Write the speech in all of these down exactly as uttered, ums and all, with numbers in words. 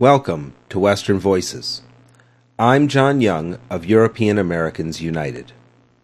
Welcome to Western Voices. I'm John Young of European Americans United.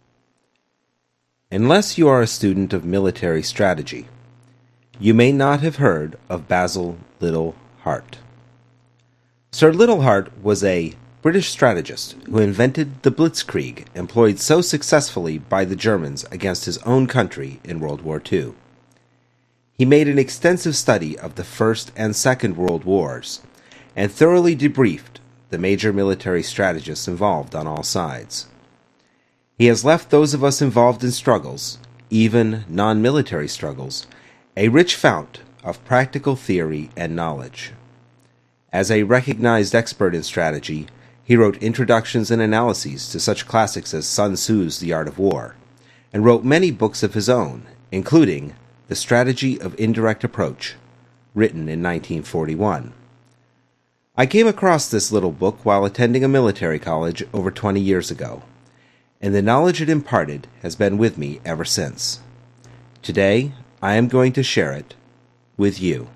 Unless you are a student of military strategy, you may not have heard of Basil Liddell Hart. Sir Liddell Hart was a British strategist who invented the Blitzkrieg employed so successfully by the Germans against his own country in World War Two. He made an extensive study of the First and Second World Wars and thoroughly debriefed the major military strategists involved on all sides. He has left those of us involved in struggles, even non-military struggles, a rich fount of practical theory and knowledge. As a recognized expert in strategy, he wrote introductions and analyses to such classics as Sun Tzu's The Art of War, and wrote many books of his own, including The Strategy of Indirect Approach, written in nineteen forty-one. I came across this little book while attending a military college over twenty years ago, and the knowledge it imparted has been with me ever since. Today, I am going to share it with you.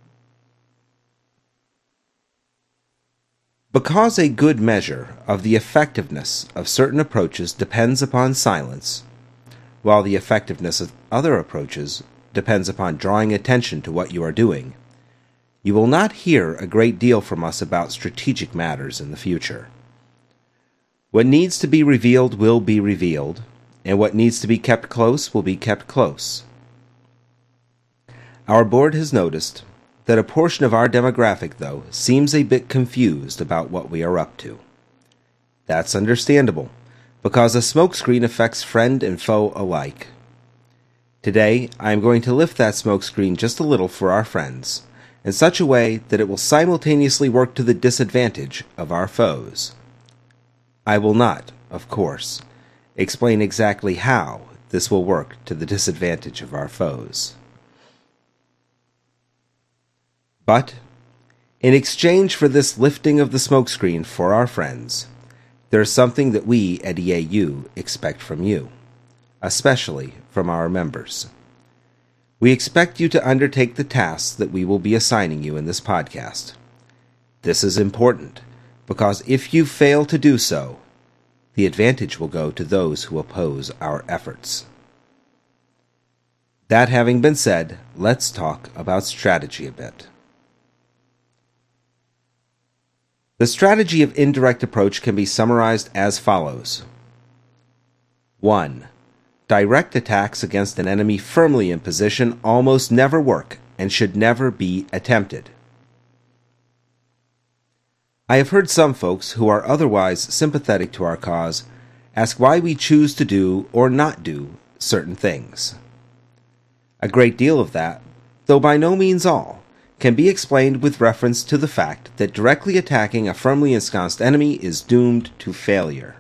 Because a good measure of the effectiveness of certain approaches depends upon silence, while the effectiveness of other approaches depends upon drawing attention to what you are doing, you will not hear a great deal from us about strategic matters in the future. What needs to be revealed will be revealed, and what needs to be kept close will be kept close. Our board has noticed that a portion of our demographic, though, seems a bit confused about what we are up to. That's understandable, because a smokescreen affects friend and foe alike. Today, I am going to lift that smokescreen just a little for our friends, in such a way that it will simultaneously work to the disadvantage of our foes. I will not, of course, explain exactly how this will work to the disadvantage of our foes. But, in exchange for this lifting of the smokescreen for our friends, there is something that we at E A U expect from you, especially from our members. We expect you to undertake the tasks that we will be assigning you in this podcast. This is important, because if you fail to do so, the advantage will go to those who oppose our efforts. That having been said, let's talk about strategy a bit. The strategy of indirect approach can be summarized as follows. one. Direct attacks against an enemy firmly in position almost never work and should never be attempted. I have heard some folks who are otherwise sympathetic to our cause ask why we choose to do or not do certain things. A great deal of that, though by no means all, can be explained with reference to the fact that directly attacking a firmly ensconced enemy is doomed to failure.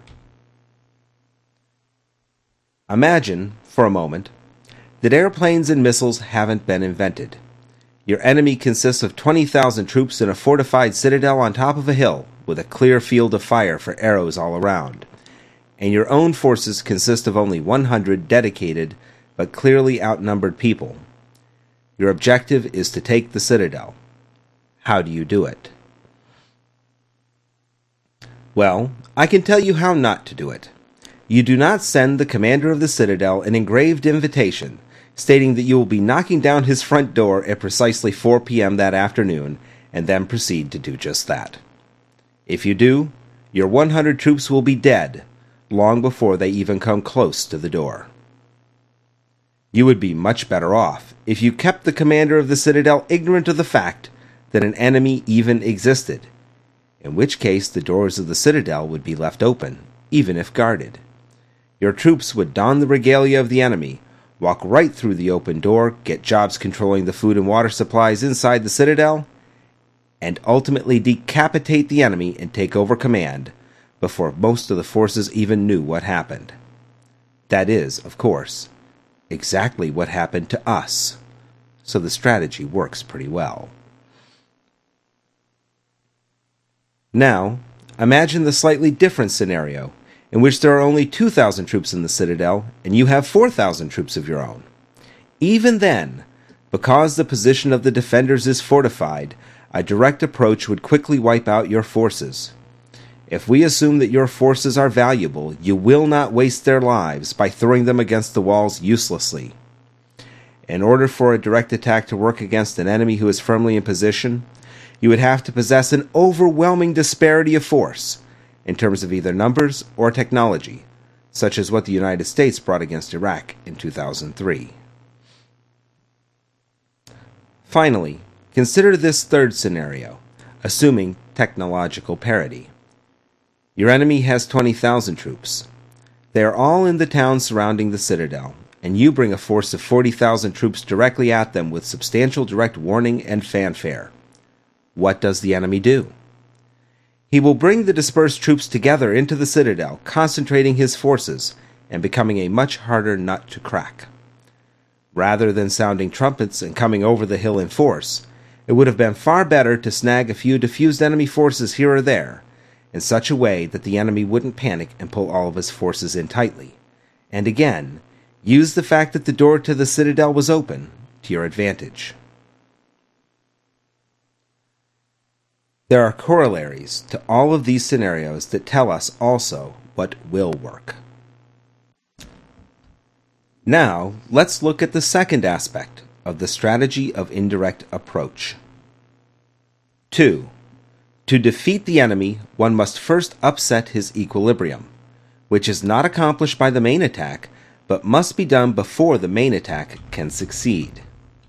Imagine, for a moment, that airplanes and missiles haven't been invented. Your enemy consists of twenty thousand troops in a fortified citadel on top of a hill, with a clear field of fire for arrows all around. And your own forces consist of only one hundred dedicated, but clearly outnumbered people. Your objective is to take the citadel. How do you do it? Well, I can tell you how not to do it. You do not send the commander of the citadel an engraved invitation stating that you will be knocking down his front door at precisely four p.m. that afternoon, and then proceed to do just that. If you do, your one hundred troops will be dead long before they even come close to the door. You would be much better off if you kept the commander of the citadel ignorant of the fact that an enemy even existed, in which case the doors of the citadel would be left open, even if guarded. Your troops would don the regalia of the enemy, walk right through the open door, get jobs controlling the food and water supplies inside the citadel, and ultimately decapitate the enemy and take over command before most of the forces even knew what happened. That is, of course, exactly what happened to us, so the strategy works pretty well. Now, imagine the slightly different scenario, in which there are only two thousand troops in the citadel, and you have four thousand troops of your own. Even then, because the position of the defenders is fortified, A direct approach would quickly wipe out your forces. If we assume that your forces are valuable, you will not waste their lives by throwing them against the walls uselessly. In order for a direct attack to work against an enemy who is firmly in position, you would have to possess an overwhelming disparity of force, in terms of either numbers or technology, such as what the United States brought against Iraq in two thousand three. Finally, consider this third scenario, assuming technological parity. Your enemy has twenty thousand troops. They are all in the town surrounding the citadel, and you bring a force of forty thousand troops directly at them with substantial direct warning and fanfare. What does the enemy do? He will bring the dispersed troops together into the citadel, concentrating his forces and becoming a much harder nut to crack. Rather than sounding trumpets and coming over the hill in force, it would have been far better to snag a few diffused enemy forces here or there, in such a way that the enemy wouldn't panic and pull all of his forces in tightly, and again, use the fact that the door to the citadel was open to your advantage. There are corollaries to all of these scenarios that tell us also what will work. Now, let's look at the second aspect of the strategy of indirect approach. two. To defeat the enemy, one must first upset his equilibrium, which is not accomplished by the main attack, but must be done before the main attack can succeed.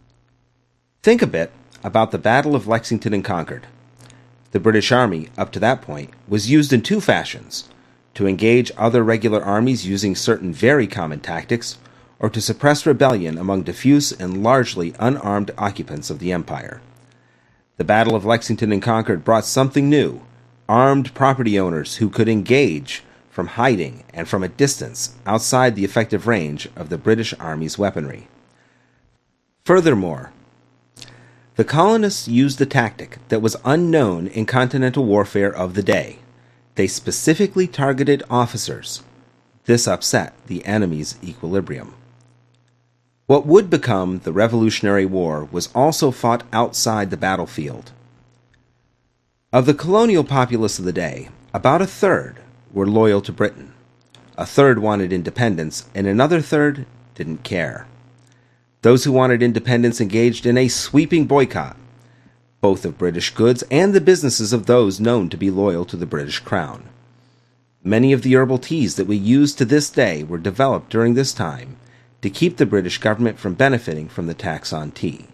Think a bit about the Battle of Lexington and Concord. The British Army, up to that point, was used in two fashions: to engage other regular armies using certain very common tactics, or to suppress rebellion among diffuse and largely unarmed occupants of the empire. The Battle of Lexington and Concord brought something new: armed property owners who could engage from hiding and from a distance outside the effective range of the British Army's weaponry. Furthermore, the colonists used a tactic that was unknown in continental warfare of the day. They specifically targeted officers. This upset the enemy's equilibrium. What would become the Revolutionary War was also fought outside the battlefield. Of the colonial populace of the day, about a third were loyal to Britain. A third wanted independence, and another third didn't care. Those who wanted independence engaged in a sweeping boycott, both of British goods and the businesses of those known to be loyal to the British Crown. Many of the herbal teas that we use to this day were developed during this time to keep the British government from benefiting from the tax on tea.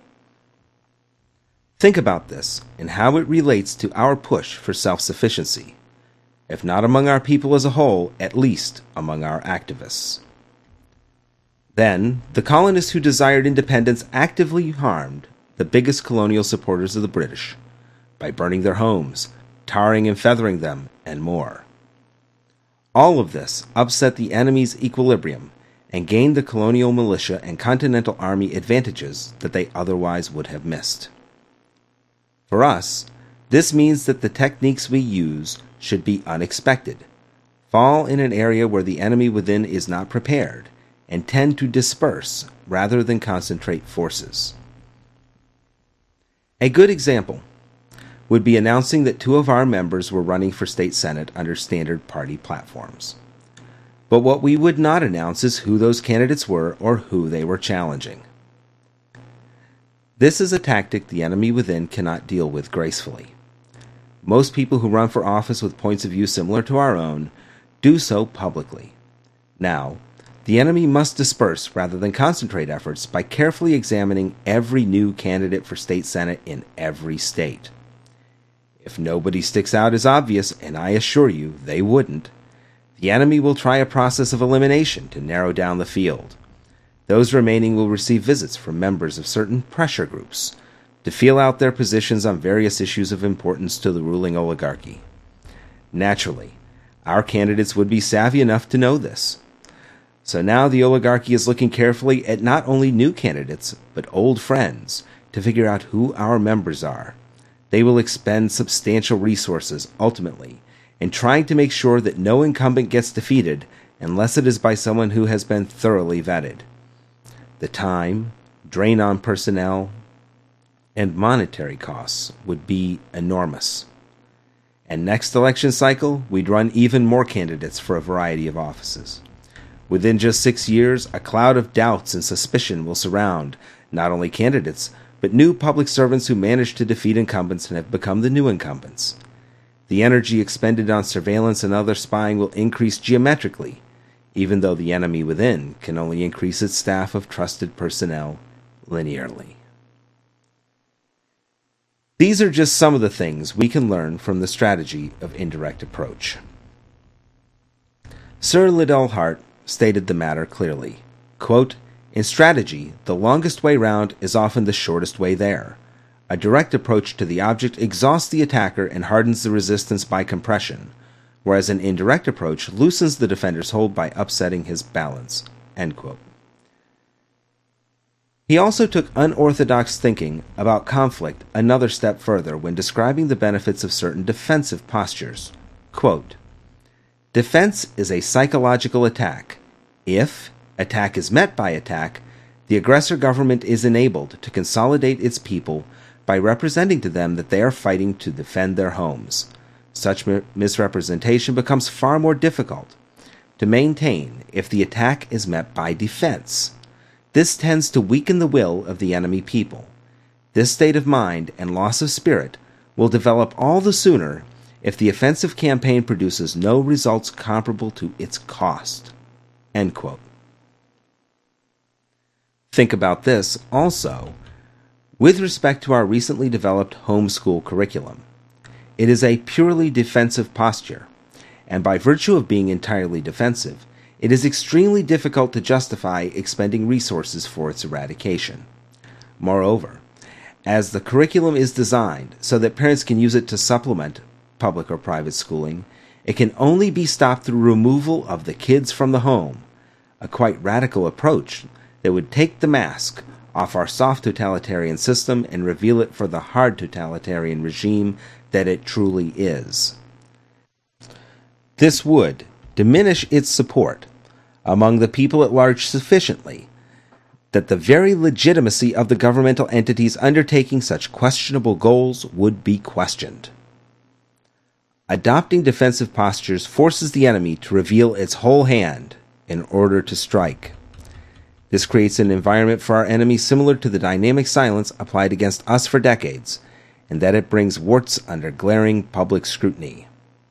Think about this and how it relates to our push for self-sufficiency, if not among our people as a whole, at least among our activists. Then, the colonists who desired independence actively harmed the biggest colonial supporters of the British by burning their homes, tarring and feathering them, and more. All of this upset the enemy's equilibrium and gained the colonial militia and Continental Army advantages that they otherwise would have missed. For us, this means that the techniques we use should be unexpected, fall in an area where the enemy within is not prepared, and tend to disperse rather than concentrate forces. A good example would be announcing that two of our members were running for state senate under standard party platforms. But what we would not announce is who those candidates were or who they were challenging. This is a tactic the enemy within cannot deal with gracefully. Most people who run for office with points of view similar to our own do so publicly. Now, the enemy must disperse rather than concentrate efforts by carefully examining every new candidate for state senate in every state. If nobody sticks out as obvious, and I assure you they wouldn't, the enemy will try a process of elimination to narrow down the field. Those remaining will receive visits from members of certain pressure groups to feel out their positions on various issues of importance to the ruling oligarchy. Naturally, our candidates would be savvy enough to know this. So now the oligarchy is looking carefully at not only new candidates, but old friends to figure out who our members are. They will expend substantial resources, ultimately, in trying to make sure that no incumbent gets defeated unless it is by someone who has been thoroughly vetted. The time, drain on personnel, and monetary costs would be enormous. And next election cycle, we'd run even more candidates for a variety of offices. Within just six years, a cloud of doubts and suspicion will surround not only candidates, but new public servants who managed to defeat incumbents and have become the new incumbents. The energy expended on surveillance and other spying will increase geometrically, even though the enemy within can only increase its staff of trusted personnel linearly. These are just some of the things we can learn from the strategy of indirect approach. Sir Liddell Hart stated the matter clearly. Quote, "In strategy, the longest way round is often the shortest way there. A direct approach to the object exhausts the attacker and hardens the resistance by compression, whereas an indirect approach loosens the defender's hold by upsetting his balance." End quote. He also took unorthodox thinking about conflict another step further when describing the benefits of certain defensive postures. Quote, "Defense is a psychological attack. If attack is met by attack, the aggressor government is enabled to consolidate its people by representing to them that they are fighting to defend their homes. Such mi- misrepresentation becomes far more difficult to maintain if the attack is met by defense. This tends to weaken the will of the enemy people. This state of mind and loss of spirit will develop all the sooner if the offensive campaign produces no results comparable to its cost." End quote. Think about this also with respect to our recently developed homeschool curriculum. It is a purely defensive posture, and by virtue of being entirely defensive, it is extremely difficult to justify expending resources for its eradication. Moreover, as the curriculum is designed so that parents can use it to supplement public or private schooling, it can only be stopped through removal of the kids from the home, a quite radical approach that would take the mask off our soft totalitarian system and reveal it for the hard totalitarian regime that it truly is. This would diminish its support among the people at large sufficiently that the very legitimacy of the governmental entities undertaking such questionable goals would be questioned. Adopting defensive postures forces the enemy to reveal its whole hand in order to strike. This creates an environment for our enemy similar to the dynamic silence applied against us for decades, in that it brings warts under glaring public scrutiny.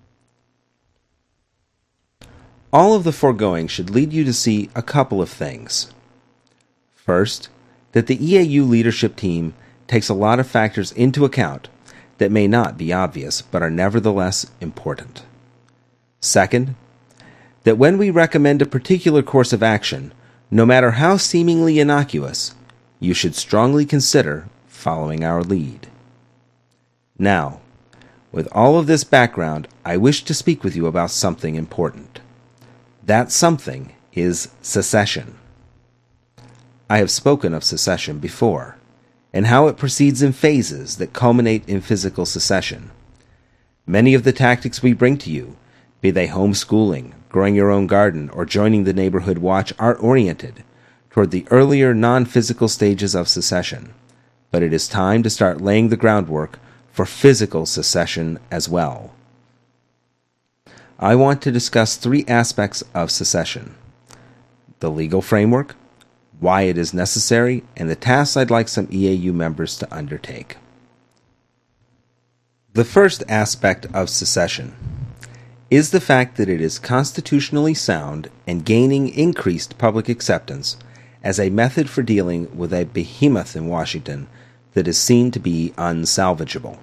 All of the foregoing should lead you to see a couple of things. First, that the E A U leadership team takes a lot of factors into account that may not be obvious but are nevertheless important. Second, that when we recommend a particular course of action, no matter how seemingly innocuous, you should strongly consider following our lead. Now, with all of this background, I wish to speak with you about something important. That something is secession. I have spoken of secession before, and how it proceeds in phases that culminate in physical secession. Many of the tactics we bring to you, be they homeschooling, growing your own garden, or joining the neighborhood watch, are oriented toward the earlier non-physical stages of secession, but it is time to start laying the groundwork for physical secession as well. I want to discuss three aspects of secession: the legal framework, why it is necessary, and the tasks I'd like some E A U members to undertake. The first aspect of secession is the fact that it is constitutionally sound and gaining increased public acceptance as a method for dealing with a behemoth in Washington that is seen to be unsalvageable.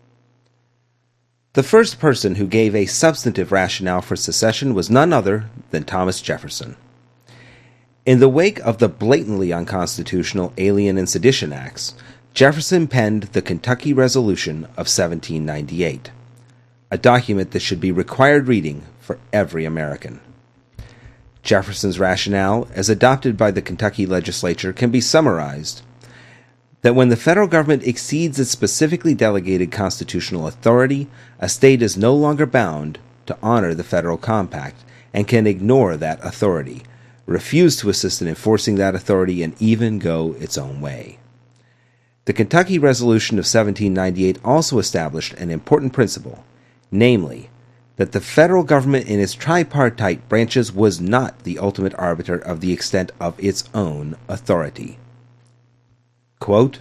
The first person who gave a substantive rationale for secession was none other than Thomas Jefferson. In the wake of the blatantly unconstitutional Alien and Sedition Acts, Jefferson penned the Kentucky Resolution of seventeen ninety-eight, a document that should be required reading for every American. Jefferson's rationale, as adopted by the Kentucky legislature, can be summarized that when the federal government exceeds its specifically delegated constitutional authority, a state is no longer bound to honor the federal compact and can ignore that authority, refuse to assist in enforcing that authority, and even go its own way. The Kentucky Resolution of seventeen ninety-eight also established an important principle, namely, that the federal government in its tripartite branches was not the ultimate arbiter of the extent of its own authority. Quote,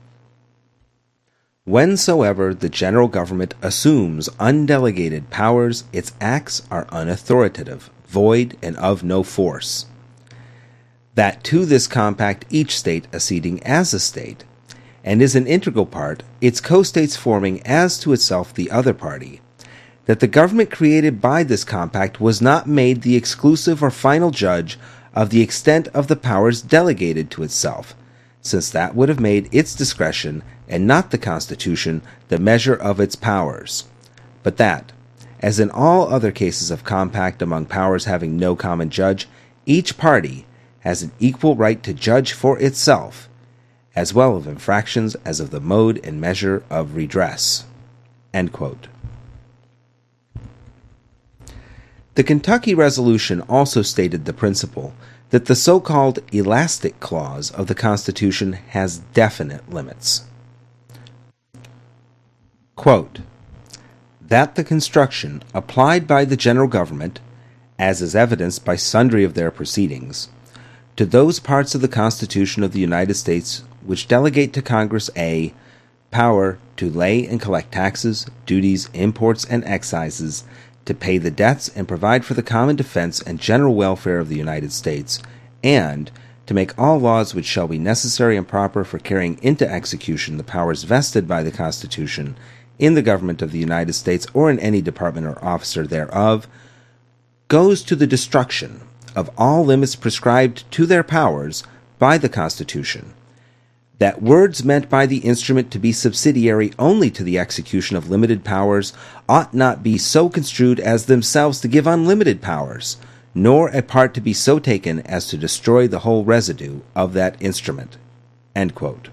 "Whensoever the general government assumes undelegated powers, its acts are unauthoritative, void, and of no force. That to this compact each state acceding as a state, and is an integral part, its co-states forming as to itself the other party, that the government created by this compact was not made the exclusive or final judge of the extent of the powers delegated to itself, since that would have made its discretion, and not the Constitution, the measure of its powers, but that, as in all other cases of compact among powers having no common judge, each party has an equal right to judge for itself, as well of infractions as of the mode and measure of redress." End quote. The Kentucky Resolution also stated the principle that the so-called elastic clause of the Constitution has definite limits. Quote, "That the construction applied by the general government, as is evidenced by sundry of their proceedings, to those parts of the Constitution of the United States which delegate to Congress a power to lay and collect taxes, duties, imports, and excises, to pay the debts and provide for the common defense and general welfare of the United States, and to make all laws which shall be necessary and proper for carrying into execution the powers vested by the Constitution in the government of the United States or in any department or officer thereof, goes to the destruction of all limits prescribed to their powers by the Constitution, that words meant by the instrument to be subsidiary only to the execution of limited powers ought not be so construed as themselves to give unlimited powers, nor a part to be so taken as to destroy the whole residue of that instrument." End quote.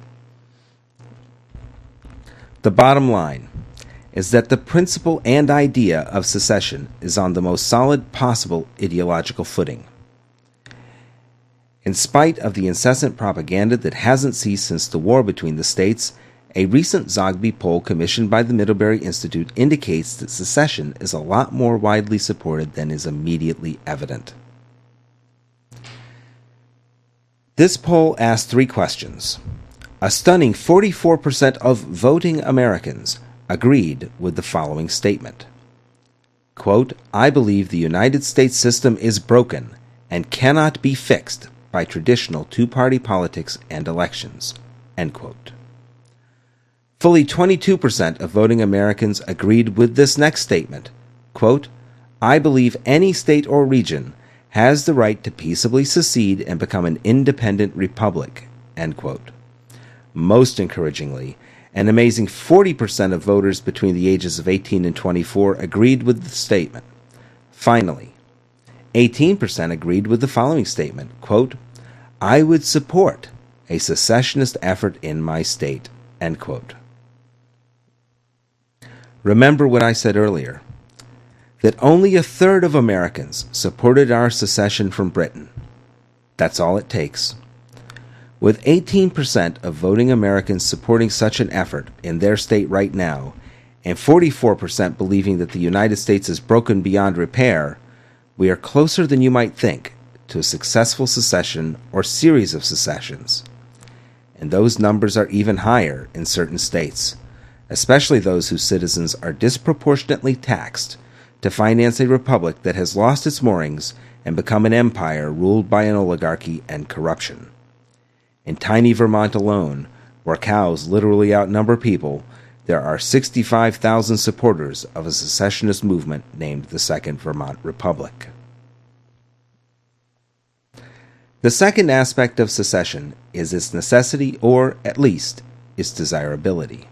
The bottom line is that the principle and idea of secession is on the most solid possible ideological footing. In spite of the incessant propaganda that hasn't ceased since the war between the states, a recent Zogby poll commissioned by the Middlebury Institute indicates that secession is a lot more widely supported than is immediately evident. This poll asked three questions. A stunning forty-four percent of voting Americans agreed with the following statement. Quote, "I believe the United States system is broken and cannot be fixed by traditional two-party politics and elections." End quote. Fully twenty-two percent of voting Americans agreed with this next statement. Quote, "I believe any state or region has the right to peaceably secede and become an independent republic." End quote. Most encouragingly, an amazing forty percent of voters between the ages of eighteen and twenty-four agreed with the statement. Finally, eighteen percent agreed with the following statement, quote, "I would support a secessionist effort in my state." End quote. Remember what I said earlier, that only a third of Americans supported our secession from Britain. That's all it takes. With eighteen percent of voting Americans supporting such an effort in their state right now, and forty-four percent believing that the United States is broken beyond repair, we are closer than you might think to a successful secession or series of secessions. And those numbers are even higher in certain states, especially those whose citizens are disproportionately taxed to finance a republic that has lost its moorings and become an empire ruled by an oligarchy and corruption. In tiny Vermont alone, where cows literally outnumber people, there are sixty-five thousand supporters of a secessionist movement named the Second Vermont Republic. The second aspect of secession is its necessity, or at least its desirability.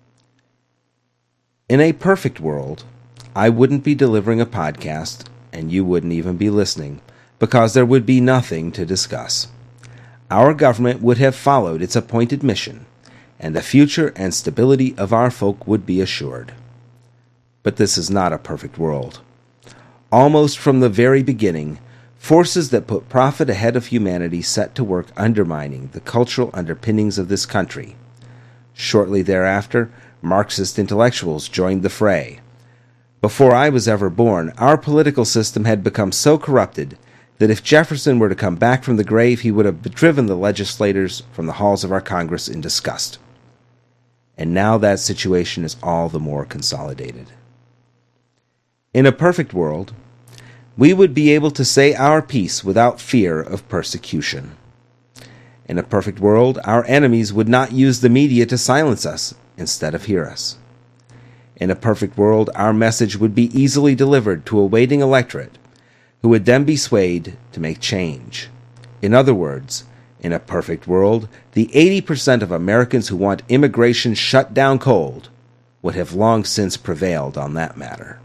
In a perfect world, I wouldn't be delivering a podcast, and you wouldn't even be listening, because there would be nothing to discuss. Our government would have followed its appointed mission, and the future and stability of our folk would be assured. But this is not a perfect world. Almost from the very beginning, forces that put profit ahead of humanity set to work undermining the cultural underpinnings of this country, Shortly thereafter, Marxist intellectuals joined the fray. Before I was ever born, our political system had become so corrupted that if Jefferson were to come back from the grave, he would have driven the legislators from the halls of our Congress in disgust. And now that situation is all the more consolidated. In a perfect world, we would be able to say our piece without fear of persecution. In a perfect world, our enemies would not use the media to silence us instead of hear us. In a perfect world, our message would be easily delivered to a waiting electorate who would then be swayed to make change. In other words, in a perfect world, the eighty percent of Americans who want immigration shut down cold would have long since prevailed on that matter.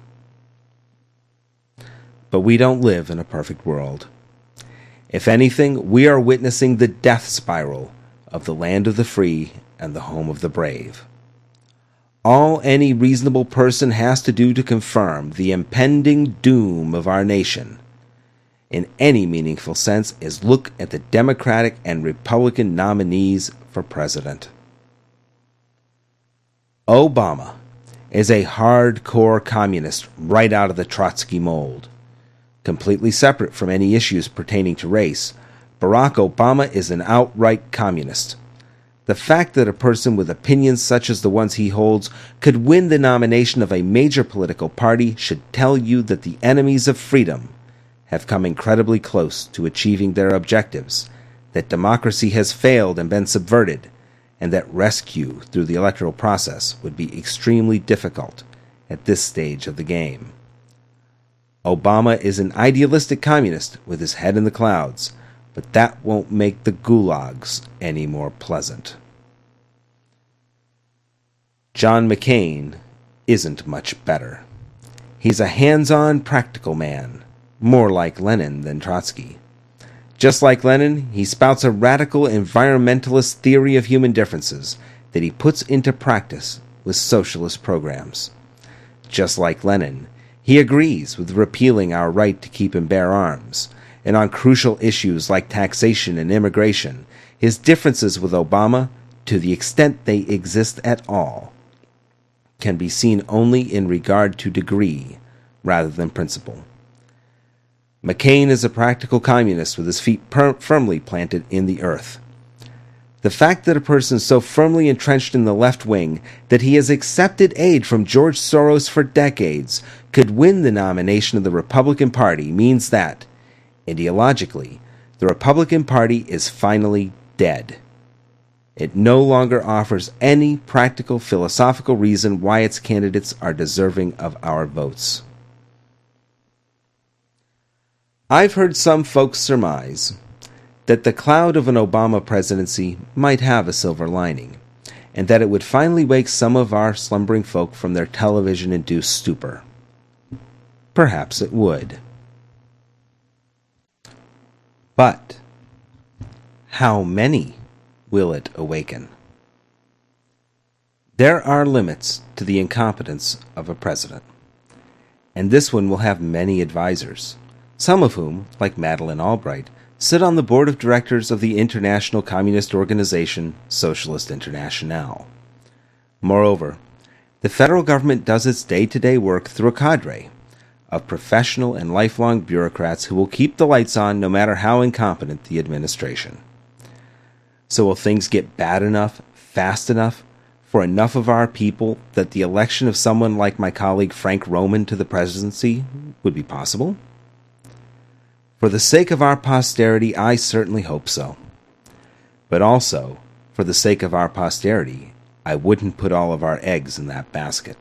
But we don't live in a perfect world. If anything, we are witnessing the death spiral of the land of the free and the home of the brave. All any reasonable person has to do to confirm the impending doom of our nation, in any meaningful sense, is look at the Democratic and Republican nominees for president. Obama is a hardcore communist right out of the Trotsky mold. Completely separate from any issues pertaining to race, Barack Obama is an outright communist. The fact that a person with opinions such as the ones he holds could win the nomination of a major political party should tell you that the enemies of freedom have come incredibly close to achieving their objectives, that democracy has failed and been subverted, and that rescue through the electoral process would be extremely difficult at this stage of the game. Obama is an idealistic communist with his head in the clouds, but that won't make the gulags any more pleasant. John McCain isn't much better. He's a hands-on, practical man, more like Lenin than Trotsky. Just like Lenin, he spouts a radical environmentalist theory of human differences that he puts into practice with socialist programs. Just like Lenin, he agrees with repealing our right to keep and bear arms, and on crucial issues like taxation and immigration, his differences with Obama, to the extent they exist at all, can be seen only in regard to degree rather than principle. McCain is a practical communist with his feet per- firmly planted in the earth. The fact that a person is so firmly entrenched in the left wing that he has accepted aid from George Soros for decades could win the nomination of the Republican Party means that, ideologically, the Republican Party is finally dead. It no longer offers any practical philosophical reason why its candidates are deserving of our votes. I've heard some folks surmise that the cloud of an Obama presidency might have a silver lining, and that it would finally wake some of our slumbering folk from their television-induced stupor. Perhaps it would. But how many will it awaken? There are limits to the incompetence of a president, and this one will have many advisors, some of whom, like Madeleine Albright, sit on the board of directors of the international communist organization Socialist Internationale. Moreover, the federal government does its day-to-day work through a cadre of professional and lifelong bureaucrats who will keep the lights on no matter how incompetent the administration. So will things get bad enough, fast enough, for enough of our people that the election of someone like my colleague Frank Roman to the presidency would be possible? For the sake of our posterity, I certainly hope so. But also, for the sake of our posterity, I wouldn't put all of our eggs in that basket.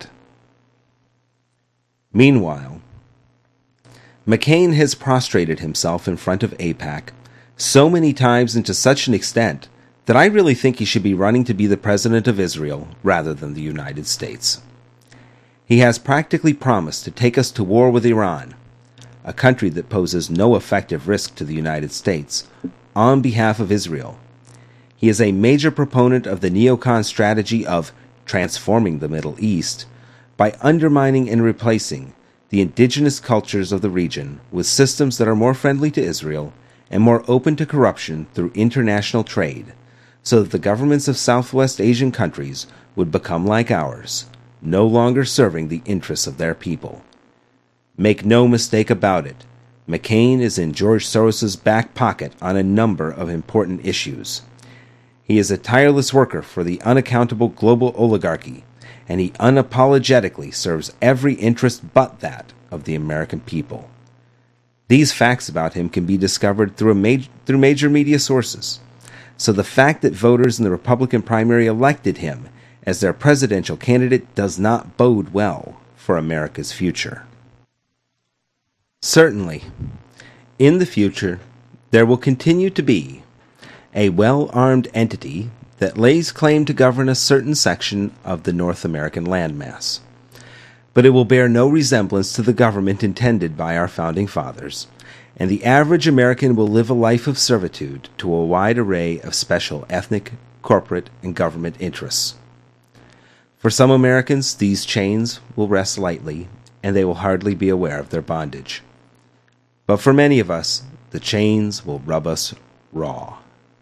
Meanwhile, McCain has prostrated himself in front of AIPAC so many times and to such an extent that I really think he should be running to be the president of Israel rather than the United States. He has practically promised to take us to war with Iran, a country that poses no effective risk to the United States, on behalf of Israel. He is a major proponent of the neocon strategy of transforming the Middle East by undermining and replacing the indigenous cultures of the region with systems that are more friendly to Israel and more open to corruption through international trade, so that the governments of Southwest Asian countries would become like ours, no longer serving the interests of their people. Make no mistake about it, McCain is in George Soros's back pocket on a number of important issues. He is a tireless worker for the unaccountable global oligarchy, and he unapologetically serves every interest but that of the American people. These facts about him can be discovered through, a major, through major media sources. So the fact that voters in the Republican primary elected him as their presidential candidate does not bode well for America's future. Certainly, in the future, there will continue to be a well-armed entity that lays claim to govern a certain section of the North American landmass. But it will bear no resemblance to the government intended by our founding fathers, and the average American will live a life of servitude to a wide array of special ethnic, corporate, and government interests. For some Americans, these chains will rest lightly, and they will hardly be aware of their bondage. But for many of us, the chains will rub us raw.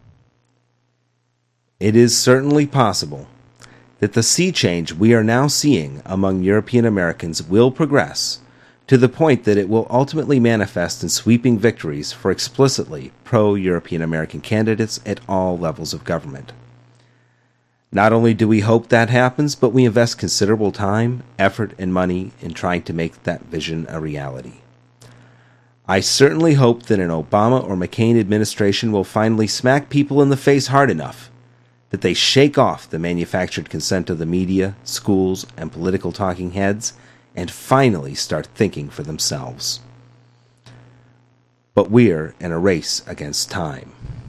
It is certainly possible that the sea change we are now seeing among European Americans will progress to the point that it will ultimately manifest in sweeping victories for explicitly pro-European American candidates at all levels of government. Not only do we hope that happens, but we invest considerable time, effort, and money in trying to make that vision a reality. I certainly hope that an Obama or McCain administration will finally smack people in the face hard enough that they shake off the manufactured consent of the media, schools, and political talking heads and finally start thinking for themselves. But we're in a race against time.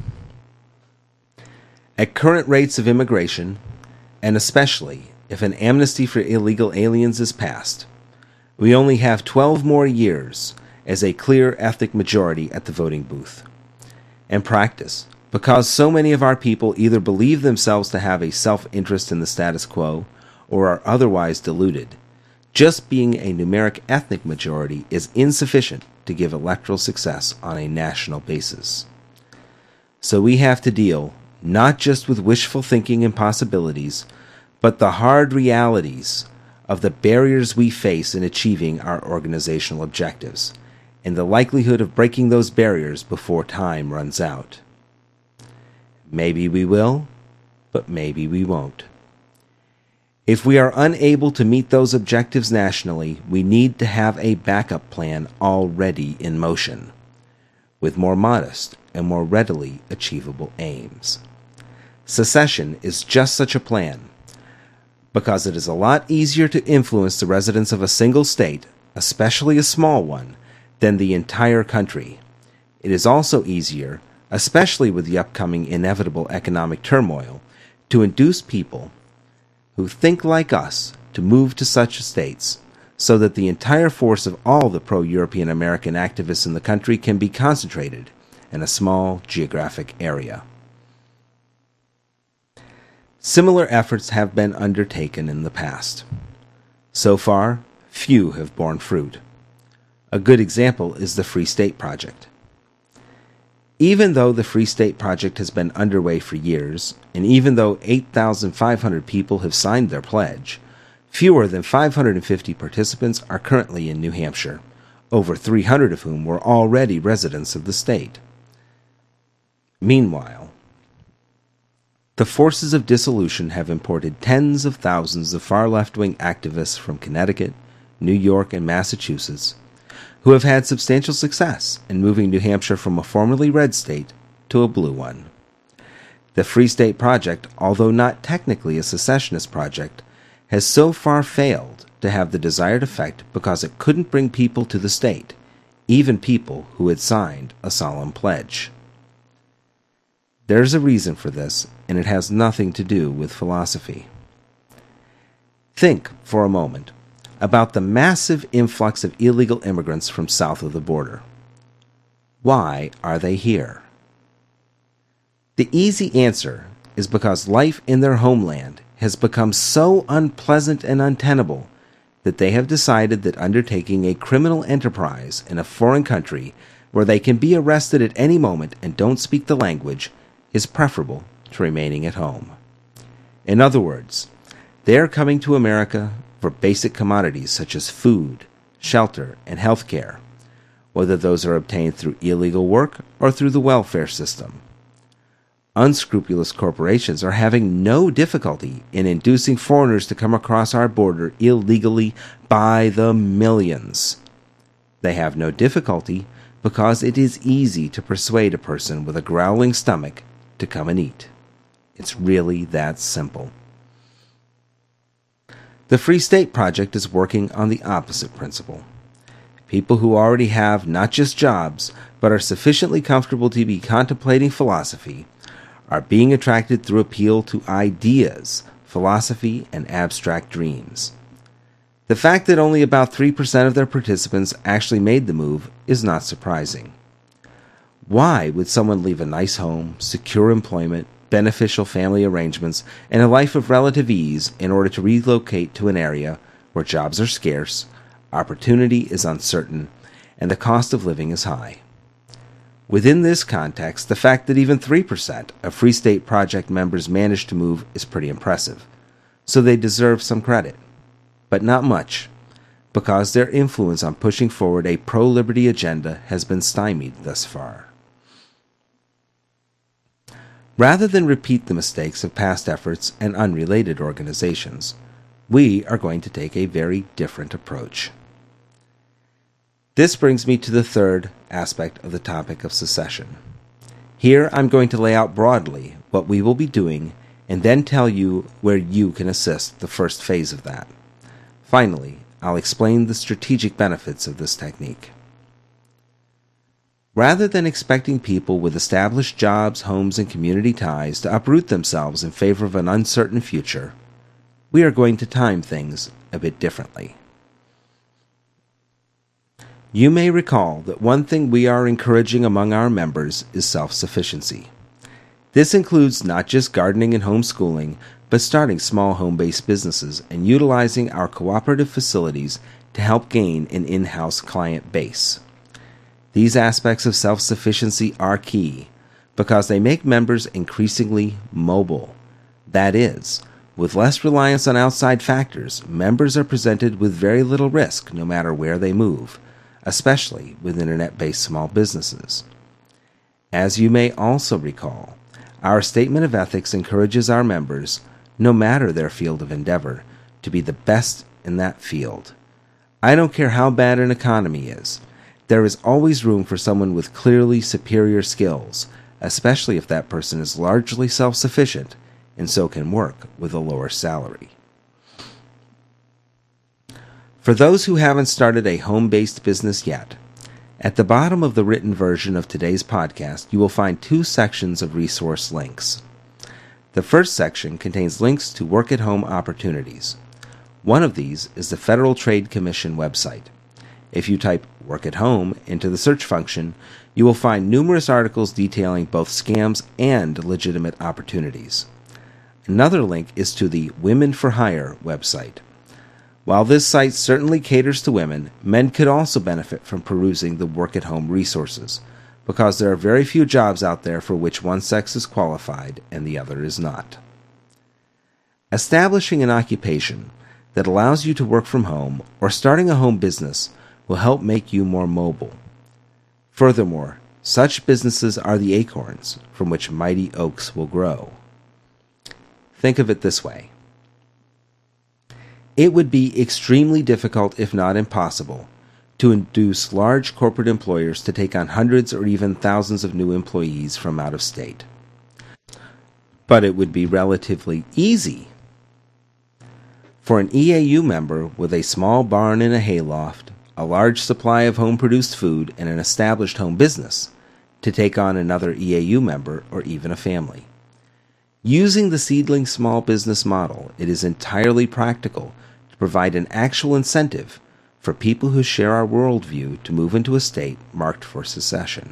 At current rates of immigration, and especially if an amnesty for illegal aliens is passed, we only have twelve more years as a clear ethnic majority at the voting booth. In practice, because so many of our people either believe themselves to have a self-interest in the status quo or are otherwise deluded, just being a numeric ethnic majority is insufficient to give electoral success on a national basis. So we have to deal not just with wishful thinking and possibilities, but the hard realities of the barriers we face in achieving our organizational objectives, and the likelihood of breaking those barriers before time runs out. Maybe we will, but maybe we won't. If we are unable to meet those objectives nationally, we need to have a backup plan already in motion, with more modest and more readily achievable aims. Secession is just such a plan, because it is a lot easier to influence the residents of a single state, especially a small one, than the entire country. It is also easier, especially with the upcoming inevitable economic turmoil, to induce people who think like us to move to such states so that the entire force of all the pro-European American activists in the country can be concentrated in a small geographic area. Similar efforts have been undertaken in the past. So far, few have borne fruit. A good example is the Free State Project. Even though the Free State Project has been underway for years, and even though eight thousand five hundred people have signed their pledge, fewer than five hundred fifty participants are currently in New Hampshire, over three hundred of whom were already residents of the state. Meanwhile, the forces of dissolution have imported tens of thousands of far left-wing activists from Connecticut, New York, and Massachusetts, who have had substantial success in moving New Hampshire from a formerly red state to a blue one. The Free State Project, although not technically a secessionist project, has so far failed to have the desired effect because it couldn't bring people to the state, even people who had signed a solemn pledge. There's a reason for this, and it has nothing to do with philosophy. Think, for a moment, about the massive influx of illegal immigrants from south of the border. Why are they here? The easy answer is because life in their homeland has become so unpleasant and untenable that they have decided that undertaking a criminal enterprise in a foreign country where they can be arrested at any moment and don't speak the language is preferable to remaining at home. In other words, they are coming to America for basic commodities such as food, shelter, and health care, whether those are obtained through illegal work or through the welfare system. Unscrupulous corporations are having no difficulty in inducing foreigners to come across our border illegally by the millions. They have no difficulty because it is easy to persuade a person with a growling stomach to come and eat. It's really that simple. The Free State Project is working on the opposite principle. People who already have not just jobs, but are sufficiently comfortable to be contemplating philosophy, are being attracted through appeal to ideas, philosophy, and abstract dreams. The fact that only about three percent of their participants actually made the move is not surprising. Why would someone leave a nice home, secure employment, beneficial family arrangements, and a life of relative ease in order to relocate to an area where jobs are scarce, opportunity is uncertain, and the cost of living is high? Within this context, the fact that even three percent of Free State Project members managed to move is pretty impressive, so they deserve some credit. But not much, because their influence on pushing forward a pro-liberty agenda has been stymied thus far. Rather than repeat the mistakes of past efforts and unrelated organizations, we are going to take a very different approach. This brings me to the third aspect of the topic of secession. Here I'm going to lay out broadly what we will be doing and then tell you where you can assist the first phase of that. Finally, I'll explain the strategic benefits of this technique. Rather than expecting people with established jobs, homes, and community ties to uproot themselves in favor of an uncertain future, we are going to time things a bit differently. You may recall that one thing we are encouraging among our members is self-sufficiency. This includes not just gardening and homeschooling, but starting small home-based businesses and utilizing our cooperative facilities to help gain an in-house client base. These aspects of self-sufficiency are key because they make members increasingly mobile. That is, with less reliance on outside factors, members are presented with very little risk no matter where they move, especially with internet-based small businesses. As you may also recall, our Statement of Ethics encourages our members, no matter their field of endeavor, to be the best in that field. I don't care how bad an economy is, there is always room for someone with clearly superior skills, especially if that person is largely self-sufficient and so can work with a lower salary. For those who haven't started a home-based business yet, at the bottom of the written version of today's podcast, you will find two sections of resource links. The first section contains links to work-at-home opportunities. One of these is the Federal Trade Commission website. If you type "work at home" into the search function, you will find numerous articles detailing both scams and legitimate opportunities. Another link is to the Women for Hire website. While this site certainly caters to women, men could also benefit from perusing the work-at-home resources, because there are very few jobs out there for which one sex is qualified and the other is not. Establishing an occupation that allows you to work from home or starting a home business will help make you more mobile. Furthermore, such businesses are the acorns from which mighty oaks will grow. Think of it this way. It would be extremely difficult, if not impossible, to induce large corporate employers to take on hundreds or even thousands of new employees from out of state. But it would be relatively easy for an E A U member with a small barn and a hayloft, a large supply of home-produced food, and an established home business to take on another E A U member or even a family. Using the seedling small business model, it is entirely practical to provide an actual incentive for people who share our worldview to move into a state marked for secession.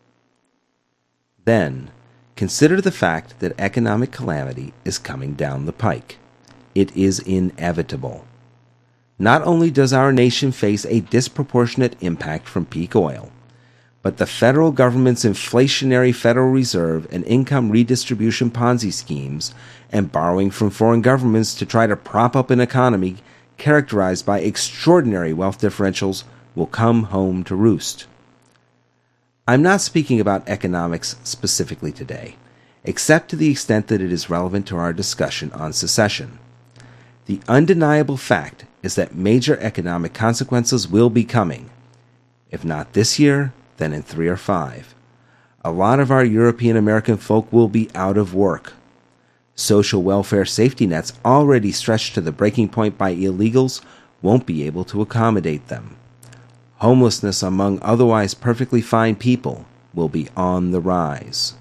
Then, consider the fact that economic calamity is coming down the pike. It is inevitable. Not only does our nation face a disproportionate impact from peak oil, but the federal government's inflationary Federal Reserve and income redistribution Ponzi schemes and borrowing from foreign governments to try to prop up an economy characterized by extraordinary wealth differentials will come home to roost. I'm not speaking about economics specifically today, except to the extent that it is relevant to our discussion on secession. The undeniable fact is that major economic consequences will be coming. If not this year, then in three or five. A lot of our European American folk will be out of work. Social welfare safety nets already stretched to the breaking point by illegals won't be able to accommodate them. Homelessness among otherwise perfectly fine people will be on the rise.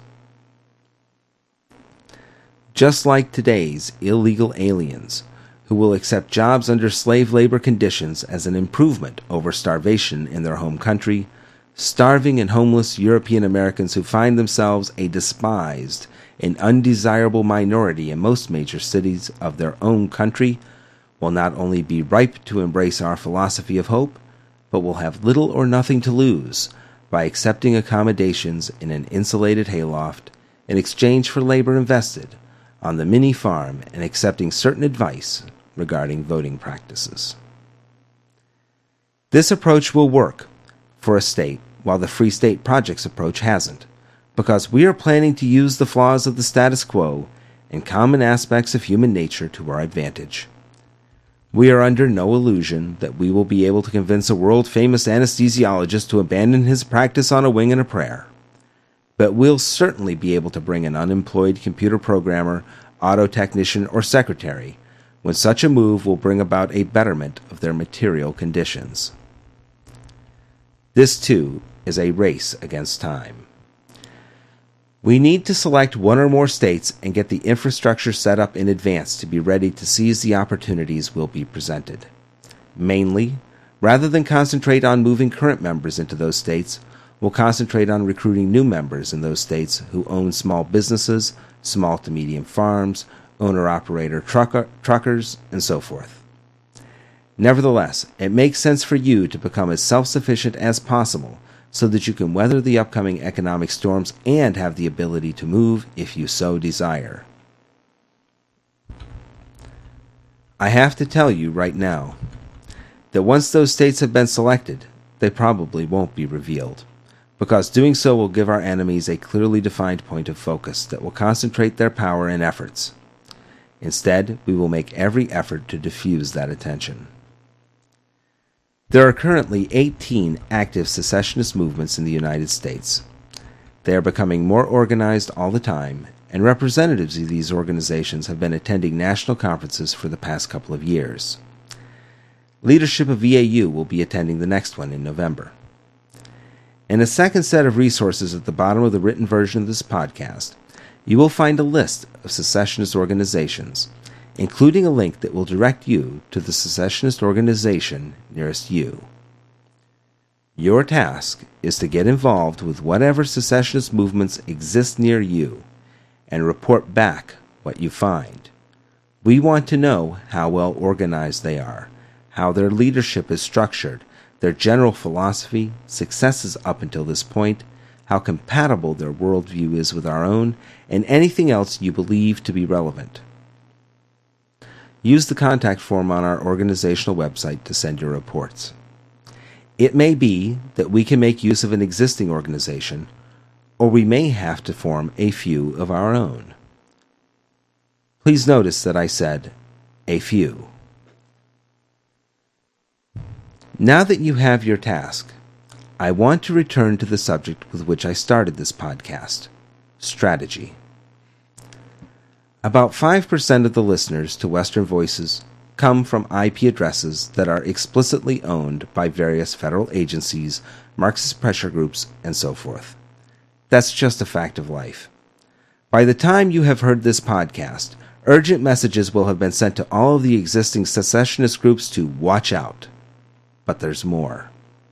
Just like today's illegal aliens, who will accept jobs under slave labor conditions as an improvement over starvation in their home country, starving and homeless European Americans who find themselves a despised and undesirable minority in most major cities of their own country will not only be ripe to embrace our philosophy of hope, but will have little or nothing to lose by accepting accommodations in an insulated hayloft in exchange for labor invested on the mini farm and accepting certain advice regarding voting practices. This approach will work for a state while the Free State Project's approach hasn't, because we are planning to use the flaws of the status quo and common aspects of human nature to our advantage. We are under no illusion that we will be able to convince a world-famous anesthesiologist to abandon his practice on a wing and a prayer. But we'll certainly be able to bring an unemployed computer programmer, auto technician, or secretary when such a move will bring about a betterment of their material conditions. This, too, is a race against time. We need to select one or more states and get the infrastructure set up in advance to be ready to seize the opportunities will be presented. Mainly, rather than concentrate on moving current members into those states, we'll concentrate on recruiting new members in those states who own small businesses, small to medium farms, owner-operator trucker, truckers, and so forth. Nevertheless, it makes sense for you to become as self-sufficient as possible so that you can weather the upcoming economic storms and have the ability to move if you so desire. I have to tell you right now that once those states have been selected, they probably won't be revealed, because doing so will give our enemies a clearly defined point of focus that will concentrate their power and efforts. Instead, we will make every effort to diffuse that attention. There are currently eighteen active secessionist movements in the United States. They are becoming more organized all the time, and representatives of these organizations have been attending national conferences for the past couple of years. Leadership of V A U will be attending the next one in November. In a second set of resources at the bottom of the written version of this podcast, you will find a list of secessionist organizations, including a link that will direct you to the secessionist organization nearest you. Your task is to get involved with whatever secessionist movements exist near you and report back what you find. We want to know how well organized they are, how their leadership is structured, their general philosophy, successes up until this point, how compatible their worldview is with our own, and anything else you believe to be relevant. Use the contact form on our organizational website to send your reports. It may be that we can make use of an existing organization, or we may have to form a few of our own. Please notice that I said a few. Now that you have your task, I want to return to the subject with which I started this podcast, strategy. About five percent of the listeners to Western Voices come from I P addresses that are explicitly owned by various federal agencies, Marxist pressure groups, and so forth. That's just a fact of life. By the time you have heard this podcast, urgent messages will have been sent to all of the existing secessionist groups to watch out. But there's more.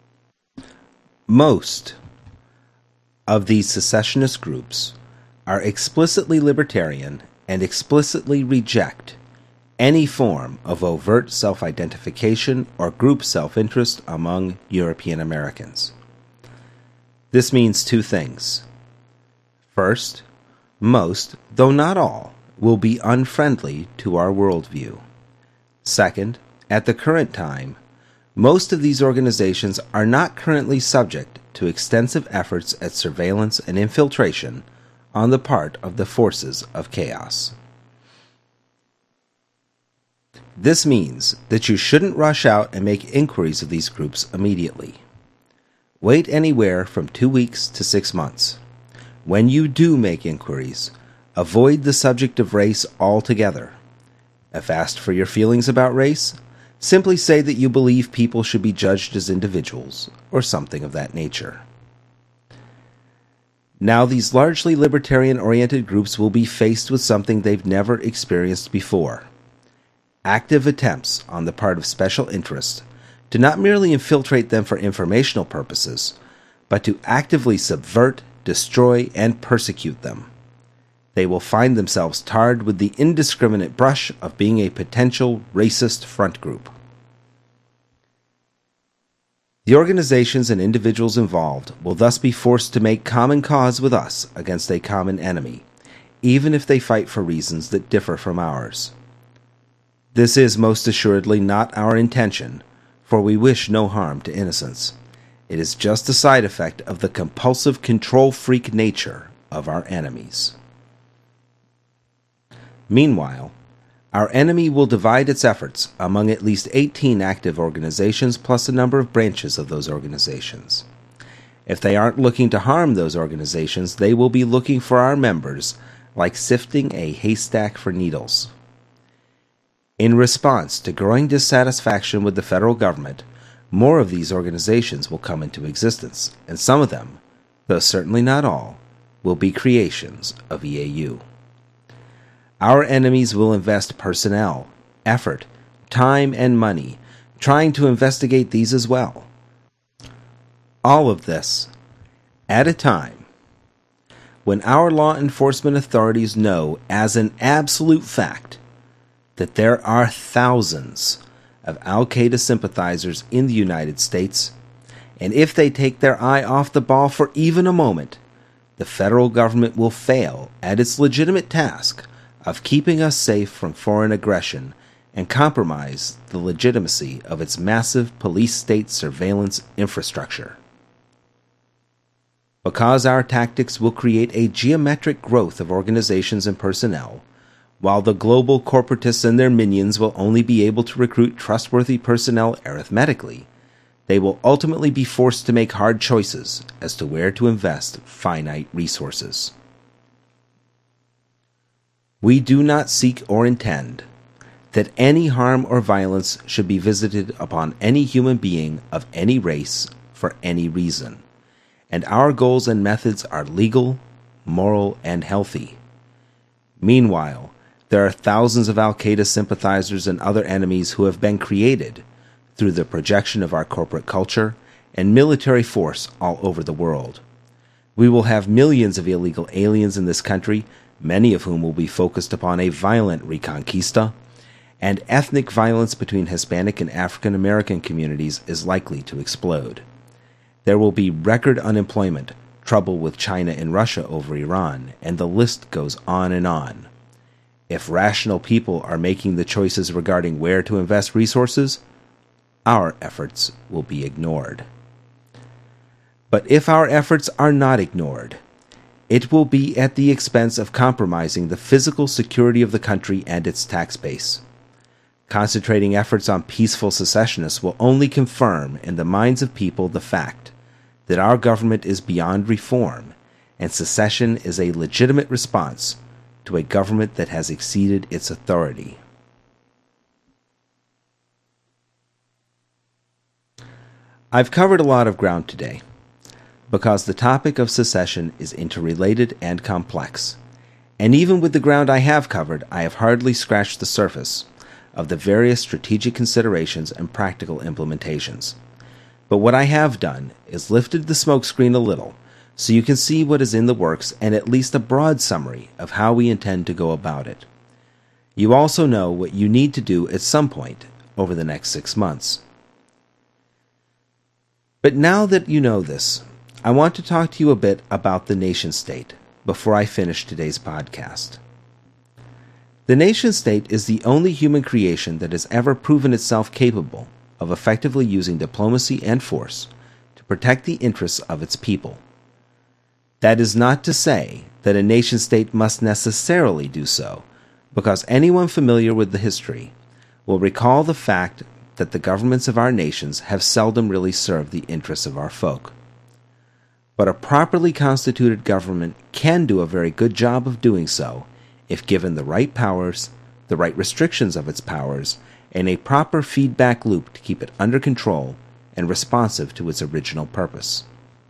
Most of these secessionist groups are explicitly libertarian and explicitly reject any form of overt self-identification or group self-interest among European Americans. This means two things. First, most, though not all, will be unfriendly to our worldview. Second, at the current time, most of these organizations are not currently subject to extensive efforts at surveillance and infiltration on the part of the forces of chaos. This means that you shouldn't rush out and make inquiries of these groups immediately. Wait anywhere from two weeks to six months. When you do make inquiries, avoid the subject of race altogether. If asked for your feelings about race, simply say that you believe people should be judged as individuals, or something of that nature. Now, these largely libertarian-oriented groups will be faced with something they've never experienced before. Active attempts on the part of special interests to not merely infiltrate them for informational purposes, but to actively subvert, destroy, and persecute them. They will find themselves tarred with the indiscriminate brush of being a potential racist front group. The organizations and individuals involved will thus be forced to make common cause with us against a common enemy, even if they fight for reasons that differ from ours. This is most assuredly not our intention, for we wish no harm to innocents. It is just a side effect of the compulsive control freak nature of our enemies. Meanwhile, our enemy will divide its efforts among at least eighteen active organizations plus a number of branches of those organizations. If they aren't looking to harm those organizations, they will be looking for our members like sifting a haystack for needles. In response to growing dissatisfaction with the federal government, more of these organizations will come into existence, and some of them, though certainly not all, will be creations of E A U. Our enemies will invest personnel, effort, time, and money trying to investigate these as well. All of this at a time when our law enforcement authorities know as an absolute fact that there are thousands of Al-Qaeda sympathizers in the United States, and if they take their eye off the ball for even a moment, the federal government will fail at its legitimate task of keeping us safe from foreign aggression and compromise the legitimacy of its massive police-state surveillance infrastructure. Because our tactics will create a geometric growth of organizations and personnel, while the global corporatists and their minions will only be able to recruit trustworthy personnel arithmetically, they will ultimately be forced to make hard choices as to where to invest finite resources. We do not seek or intend that any harm or violence should be visited upon any human being of any race for any reason, and our goals and methods are legal, moral, and healthy. Meanwhile, there are thousands of Al-Qaeda sympathizers and other enemies who have been created through the projection of our corporate culture and military force all over the world. We will have millions of illegal aliens in this country, many of whom will be focused upon a violent reconquista, and ethnic violence between Hispanic and African American communities is likely to explode. There will be record unemployment, trouble with China and Russia over Iran, and the list goes on and on. If rational people are making the choices regarding where to invest resources, our efforts will be ignored. But if our efforts are not ignored, it will be at the expense of compromising the physical security of the country and its tax base. Concentrating efforts on peaceful secessionists will only confirm in the minds of people the fact that our government is beyond reform, and secession is a legitimate response to a government that has exceeded its authority. I've covered a lot of ground today, because the topic of secession is interrelated and complex, and even with the ground I have covered, I have hardly scratched the surface of the various strategic considerations and practical implementations. But what I have done is lifted the smokescreen a little, so you can see what is in the works and at least a broad summary of how we intend to go about it. You also know what you need to do at some point over the next six months. But now that you know this, I want to talk to you a bit about the nation-state before I finish today's podcast. The nation-state is the only human creation that has ever proven itself capable of effectively using diplomacy and force to protect the interests of its people. That is not to say that a nation-state must necessarily do so, because anyone familiar with the history will recall the fact that the governments of our nations have seldom really served the interests of our folk. But a properly constituted government can do a very good job of doing so if given the right powers, the right restrictions of its powers, and a proper feedback loop to keep it under control and responsive to its original purpose.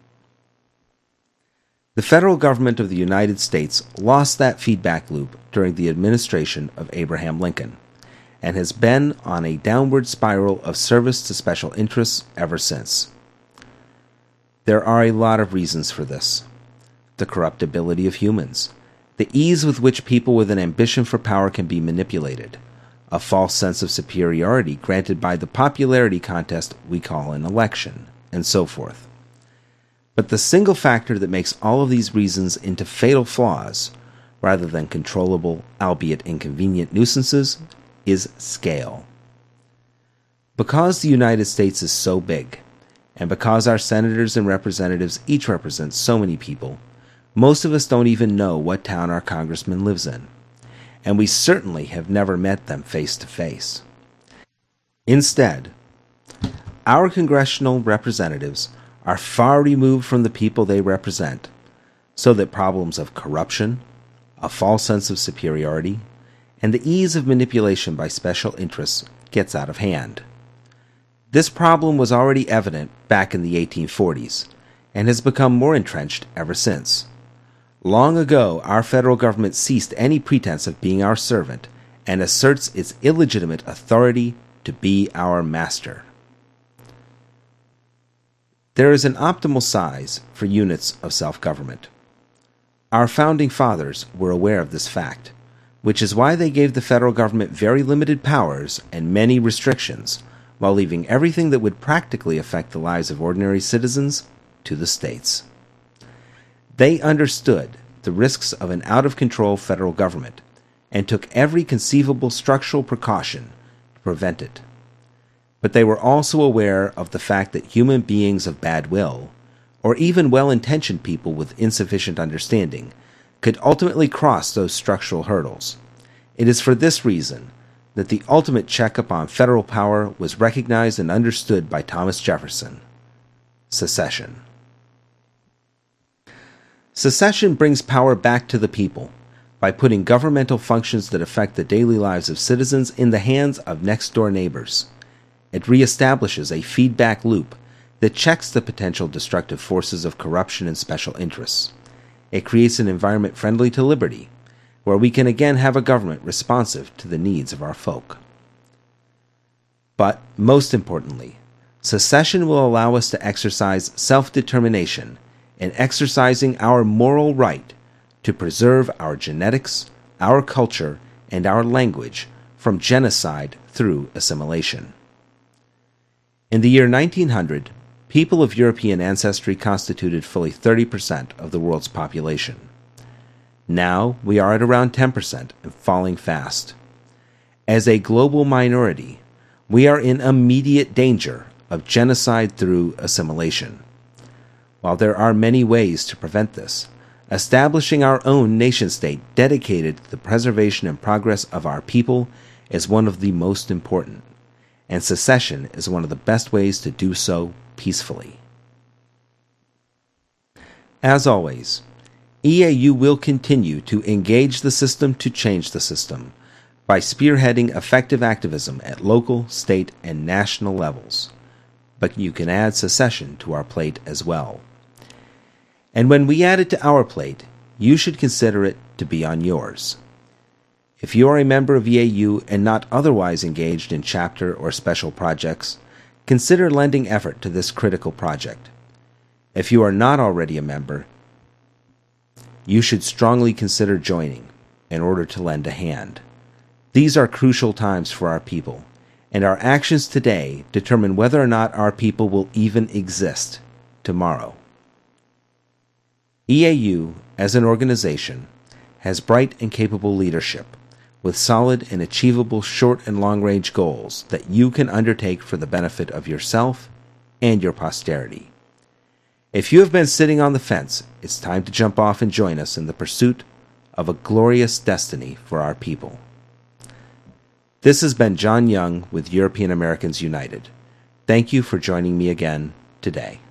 The federal government of the United States lost that feedback loop during the administration of Abraham Lincoln, and has been on a downward spiral of service to special interests ever since. There are a lot of reasons for this. The corruptibility of humans, the ease with which people with an ambition for power can be manipulated, a false sense of superiority granted by the popularity contest we call an election, and so forth. But the single factor that makes all of these reasons into fatal flaws, rather than controllable, albeit inconvenient nuisances, is scale. Because the United States is so big, and because our senators and representatives each represent so many people, most of us don't even know what town our congressman lives in, and we certainly have never met them face to face. Instead, our congressional representatives are far removed from the people they represent, so that problems of corruption, a false sense of superiority, and the ease of manipulation by special interests gets out of hand. This problem was already evident back in the eighteen forties, and has become more entrenched ever since. Long ago, our federal government ceased any pretense of being our servant, and asserts its illegitimate authority to be our master. There is an optimal size for units of self-government. Our founding fathers were aware of this fact, which is why they gave the federal government very limited powers and many restrictions, while leaving everything that would practically affect the lives of ordinary citizens to the states. They understood the risks of an out-of-control federal government and took every conceivable structural precaution to prevent it. But they were also aware of the fact that human beings of bad will, or even well-intentioned people with insufficient understanding, could ultimately cross those structural hurdles. It is for this reason that the ultimate check upon federal power was recognized and understood by Thomas Jefferson: secession. Secession brings power back to the people by putting governmental functions that affect the daily lives of citizens in the hands of next-door neighbors. It reestablishes a feedback loop that checks the potential destructive forces of corruption and special interests. It creates an environment friendly to liberty, where we can again have a government responsive to the needs of our folk. But, most importantly, secession will allow us to exercise self-determination in exercising our moral right to preserve our genetics, our culture, and our language from genocide through assimilation. In the year nineteen hundred, people of European ancestry constituted fully thirty percent of the world's population. Now we are at around ten percent and falling fast. As a global minority, we are in immediate danger of genocide through assimilation. While there are many ways to prevent this, establishing our own nation-state dedicated to the preservation and progress of our people is one of the most important, and secession is one of the best ways to do so peacefully. As always, E A U will continue to engage the system to change the system by spearheading effective activism at local, state, and national levels. But you can add secession to our plate as well. And when we add it to our plate, you should consider it to be on yours. If you are a member of E A U and not otherwise engaged in chapter or special projects, consider lending effort to this critical project. If you are not already a member, you should strongly consider joining in order to lend a hand. These are crucial times for our people, and our actions today determine whether or not our people will even exist tomorrow. E A U, as an organization, has bright and capable leadership, with solid and achievable short and long-range goals that you can undertake for the benefit of yourself and your posterity. If you have been sitting on the fence, it's time to jump off and join us in the pursuit of a glorious destiny for our people. This has been John Young with European Americans United. Thank you for joining me again today.